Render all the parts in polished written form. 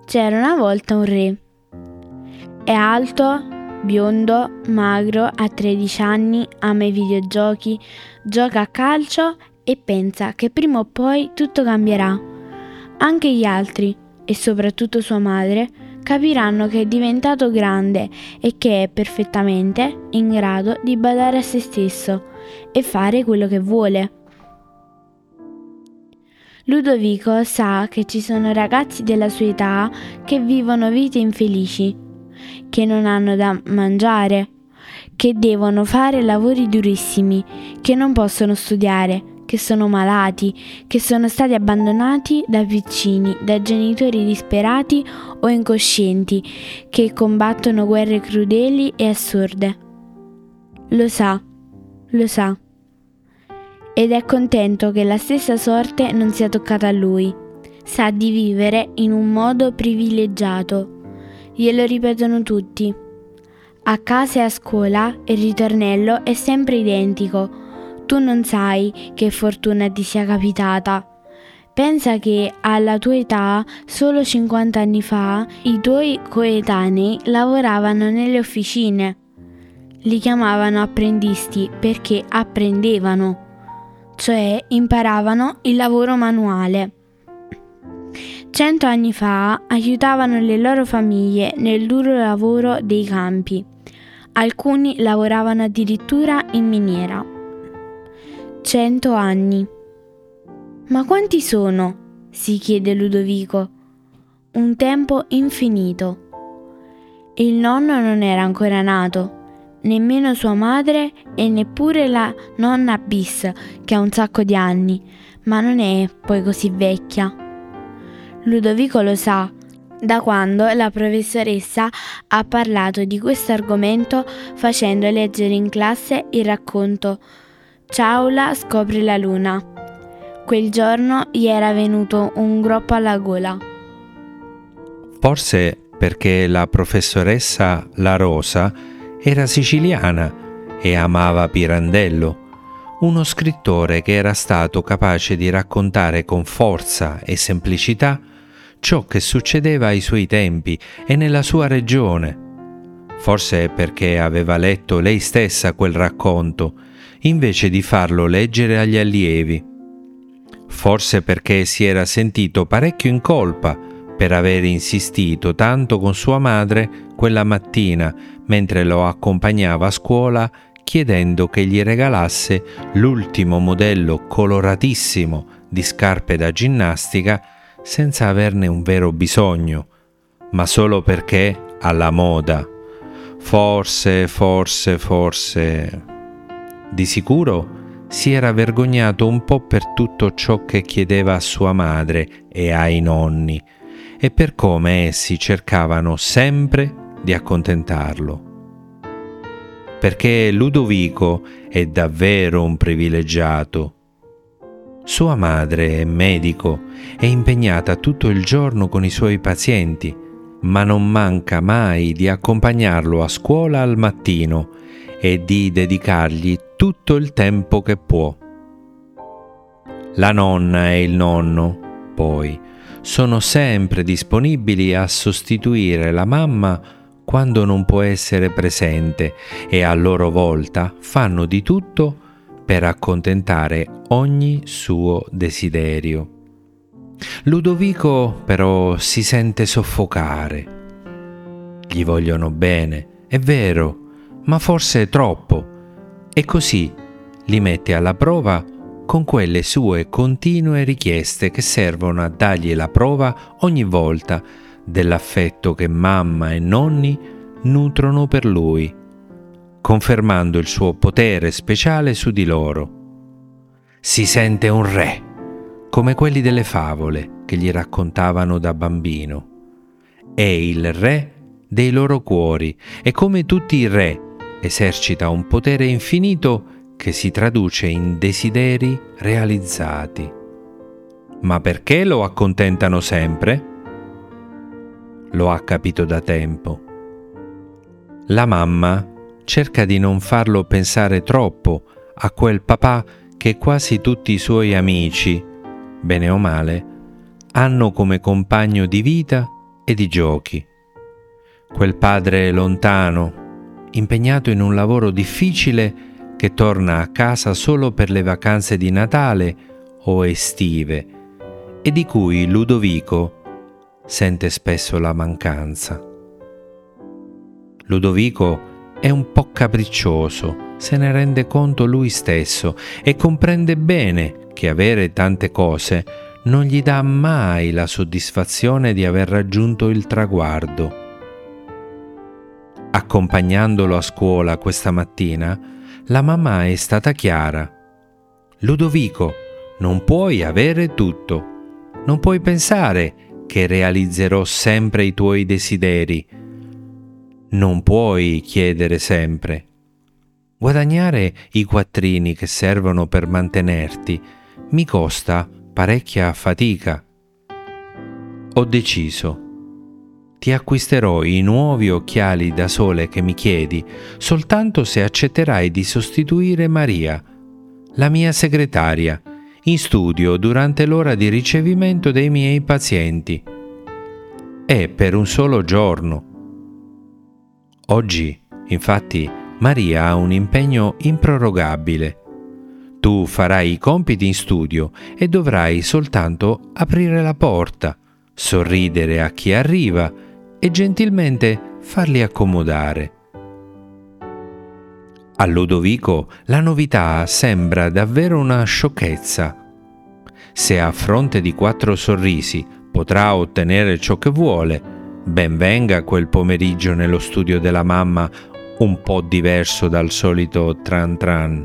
C'era una volta un re. È alto, biondo, magro, ha 13 anni, ama i videogiochi, gioca a calcio e pensa che prima o poi tutto cambierà. Anche gli altri, e soprattutto sua madre, capiranno che è diventato grande e che è perfettamente in grado di badare a se stesso e fare quello che vuole. Ludovico sa che ci sono ragazzi della sua età che vivono vite infelici, che non hanno da mangiare, che devono fare lavori durissimi, che non possono studiare, che sono malati, che sono stati abbandonati da piccini, da genitori disperati o incoscienti, che combattono guerre crudeli e assurde. Lo sa. Ed è contento che la stessa sorte non sia toccata a lui. Sa di vivere in un modo privilegiato. Glielo ripetono tutti. A casa e a scuola il ritornello è sempre identico. Tu non sai che fortuna ti sia capitata. Pensa che alla tua età, solo 50 anni fa, i tuoi coetanei lavoravano nelle officine. Li chiamavano apprendisti perché apprendevano, cioè imparavano il lavoro manuale. 100 anni fa aiutavano le loro famiglie nel duro lavoro dei campi. Alcuni lavoravano addirittura in miniera. 100 anni. Ma quanti sono? Si chiede Ludovico. Un tempo infinito. Il nonno non era ancora nato, nemmeno sua madre e neppure la nonna bis, che ha un sacco di anni, ma non è poi così vecchia. Ludovico lo sa, da quando la professoressa ha parlato di questo argomento facendo leggere in classe il racconto Ciaula scopre la luna. Quel giorno gli era venuto un groppo alla gola. Forse perché la professoressa La Rosa era siciliana e amava Pirandello, uno scrittore che era stato capace di raccontare con forza e semplicità ciò che succedeva ai suoi tempi e nella sua regione. Forse perché aveva letto lei stessa quel racconto, invece di farlo leggere agli allievi. Forse perché si era sentito parecchio in colpa per aver insistito tanto con sua madre quella mattina mentre lo accompagnava a scuola chiedendo che gli regalasse l'ultimo modello coloratissimo di scarpe da ginnastica senza averne un vero bisogno, ma solo perché alla moda. Forse. Di sicuro si era vergognato un po' per tutto ciò che chiedeva a sua madre e ai nonni e per come essi cercavano sempre di accontentarlo. Perché Ludovico è davvero un privilegiato. Sua madre è medico, è impegnata tutto il giorno con i suoi pazienti, ma non manca mai di accompagnarlo a scuola al mattino e di dedicargli tutto il tempo che può. La nonna e il nonno, poi, sono sempre disponibili a sostituire la mamma quando non può essere presente e a loro volta fanno di tutto per accontentare ogni suo desiderio. Ludovico però si sente soffocare. Gli vogliono bene, è vero, ma forse troppo, e così li mette alla prova con quelle sue continue richieste che servono a dargli la prova ogni volta dell'affetto che mamma e nonni nutrono per lui, confermando il suo potere speciale su di loro. Si sente un re, come quelli delle favole che gli raccontavano da bambino. È il re dei loro cuori e come tutti i re esercita un potere infinito che si traduce in desideri realizzati. Ma perché lo accontentano sempre? Lo ha capito da tempo. La mamma cerca di non farlo pensare troppo a quel papà che quasi tutti i suoi amici, bene o male, hanno come compagno di vita e di giochi. Quel padre lontano, impegnato in un lavoro difficile, che torna a casa solo per le vacanze di Natale o estive e di cui Ludovico sente spesso la mancanza. Ludovico è un po' capriccioso, se ne rende conto lui stesso e comprende bene che avere tante cose non gli dà mai la soddisfazione di aver raggiunto il traguardo. Accompagnandolo a scuola questa mattina, la mamma è stata chiara. Ludovico, non puoi avere tutto. Non puoi pensare che realizzerò sempre i tuoi desideri. Non puoi chiedere sempre. Guadagnare i quattrini che servono per mantenerti mi costa parecchia fatica. Ho deciso. Ti acquisterò i nuovi occhiali da sole che mi chiedi soltanto se accetterai di sostituire Maria, la mia segretaria, in studio durante l'ora di ricevimento dei miei pazienti. E per un solo giorno. Oggi, infatti, Maria ha un impegno improrogabile. Tu farai i compiti in studio e dovrai soltanto aprire la porta, sorridere a chi arriva e gentilmente farli accomodare. A Ludovico la novità sembra davvero una sciocchezza. Se a fronte di 4 sorrisi potrà ottenere ciò che vuole, ben venga quel pomeriggio nello studio della mamma un po' diverso dal solito tran tran.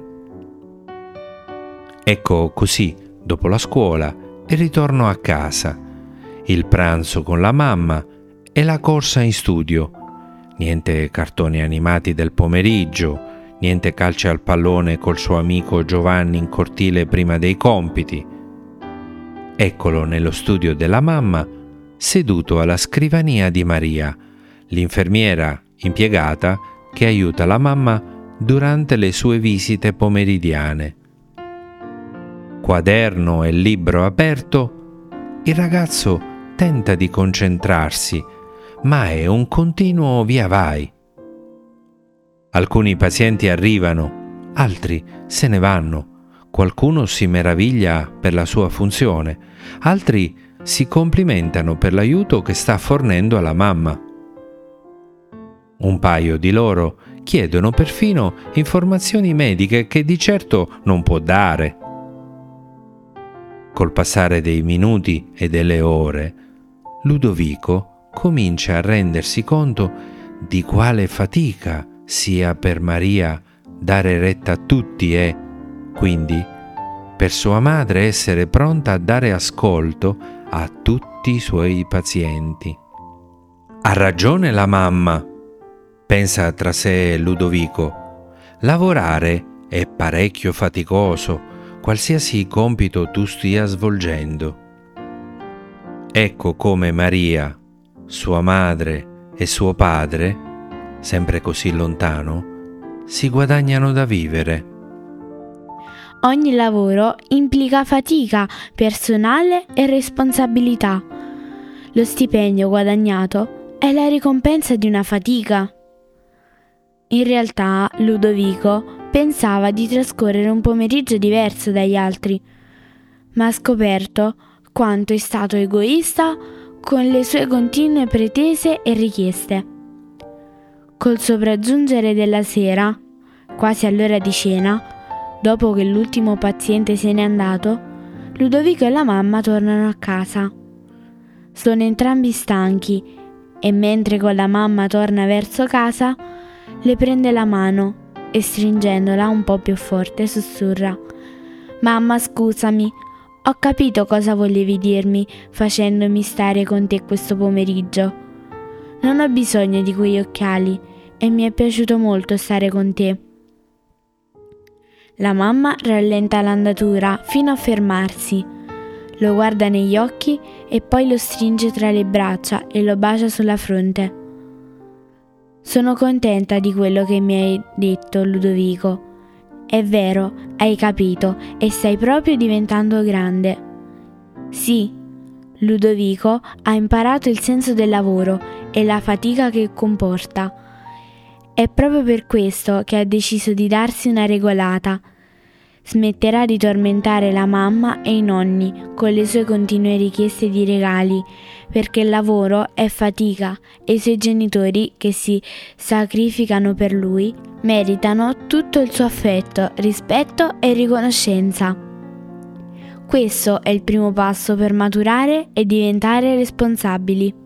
Ecco così, dopo la scuola, il ritorno a casa, il pranzo con la mamma e la corsa in studio. Niente cartoni animati del pomeriggio, niente calci al pallone col suo amico Giovanni in cortile prima dei compiti. Eccolo nello studio della mamma, seduto alla scrivania di Maria, l'infermiera impiegata che aiuta la mamma durante le sue visite pomeridiane. Quaderno e libro aperto, il ragazzo tenta di concentrarsi, ma è un continuo via vai. Alcuni pazienti arrivano, altri se ne vanno. Qualcuno si meraviglia per la sua funzione, altri si complimentano per l'aiuto che sta fornendo alla mamma. Un paio di loro chiedono perfino informazioni mediche che di certo non può dare. Col passare dei minuti e delle ore, Ludovico comincia a rendersi conto di quale fatica sia per Maria dare retta a tutti e, quindi, per sua madre essere pronta a dare ascolto a tutti i suoi pazienti. Ha ragione la mamma, pensa tra sé Ludovico. Lavorare è parecchio faticoso, qualsiasi compito tu stia svolgendo. Ecco come Maria, sua madre e suo padre, sempre così lontano, si guadagnano da vivere. Ogni lavoro implica fatica personale e responsabilità. Lo stipendio guadagnato è la ricompensa di una fatica. In realtà Ludovico pensava di trascorrere un pomeriggio diverso dagli altri, ma ha scoperto quanto è stato egoista con le sue continue pretese e richieste. Col sopraggiungere della sera, quasi all'ora di cena, dopo che l'ultimo paziente se n'è andato, Ludovico e la mamma tornano a casa. Sono entrambi stanchi e mentre con la mamma torna verso casa, le prende la mano e stringendola un po' più forte sussurra: «Mamma, scusami, ho capito cosa volevi dirmi facendomi stare con te questo pomeriggio. Non ho bisogno di quegli occhiali e mi è piaciuto molto stare con te». La mamma rallenta l'andatura fino a fermarsi, lo guarda negli occhi e poi lo stringe tra le braccia e lo bacia sulla fronte. «Sono contenta di quello che mi hai detto, Ludovico. È vero, hai capito e stai proprio diventando grande». «Sì», Ludovico ha imparato il senso del lavoro e la fatica che comporta. È proprio per questo che ha deciso di darsi una regolata. Smetterà di tormentare la mamma e i nonni con le sue continue richieste di regali, perché il lavoro è fatica e i suoi genitori, che si sacrificano per lui, meritano tutto il suo affetto, rispetto e riconoscenza. Questo è il primo passo per maturare e diventare responsabili.